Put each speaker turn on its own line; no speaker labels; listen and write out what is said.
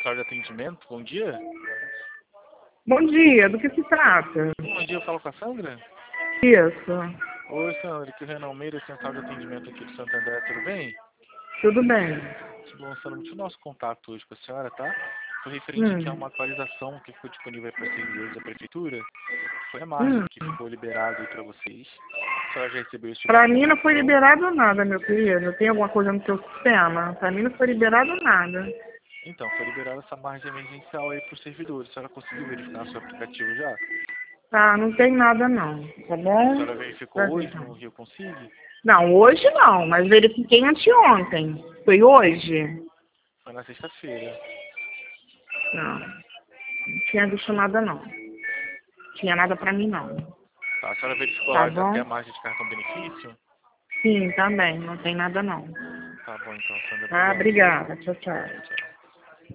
central de atendimento. Bom dia.
Bom dia, do que se trata?
Bom dia, eu falo com a Sandra?
Isso,
Oi, Sandra, aqui é o Renan Almeida, central de atendimento aqui do Santo André, tudo bem?
tudo bem.
Tudo bom, Sandra, muito nosso contato hoje com a senhora, tá? Foi referente aqui a uma atualização que ficou disponível para servidores da prefeitura. Foi a margem que ficou liberada aí para vocês. A senhora já recebeu esse tipo de
Pra mim não foi
informação?
liberado nada, meu querido. Tem alguma coisa no teu sistema? Pra mim não foi liberado nada.
Então, foi liberada essa margem emergencial aí para os servidores. A senhora conseguiu verificar no seu aplicativo já?
Tá, não tem nada não, tá
A
bom?
senhora verificou
Pra
hoje
ver.
no Rio Consigue?
Não, hoje não, mas verifiquei anteontem. Foi hoje?
Foi na sexta-feira.
Não, não tinha visto nada não. Tinha nada pra mim não.
Tá, a senhora verificou
Tá
lá já tem
bom?
a margem de cartão benefício?
Sim, também, não tem nada não.
Tá bom então, Sandra,
Tá,
obrigado, viu?
obrigada. Tchau, tchau.
Tchau, tchau.